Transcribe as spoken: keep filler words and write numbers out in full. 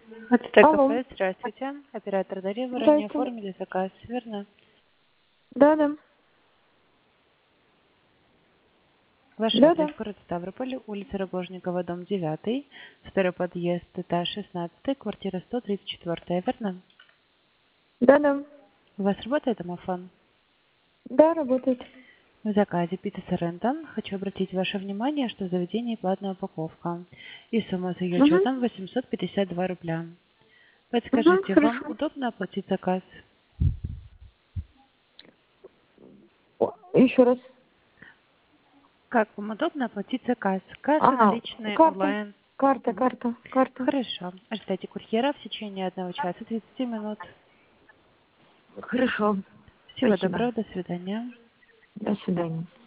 Это Алло. ТКП, здравствуйте. Оператор Delivery, не Здрасте. оформили заказ, верно? Да, да. Ваш Да, адрес да. город Ставрополь, улица Рогожникова, дом девятый, второй подъезд, этаж шестнадцатый, квартира сто тридцать четыре, верно? Да, да. У вас работает домофон? Да, работает. В заказе пицца Сорренто хочу обратить ваше внимание, что в заведении платная упаковка. И сумма с ее Угу. учетом восемьсот пятьдесят два рубля. Угу, Подскажите, вам хорошо. удобно оплатить заказ? О, еще раз. Как вам удобно оплатить заказ? Касса, А, наличные, карта. онлайн? Карта, Мгм. карта, карта. Хорошо. Ожидайте курьера в течение одного часа тридцати минут. Хорошо. Всего Спасибо. доброго, до свидания. До свидания.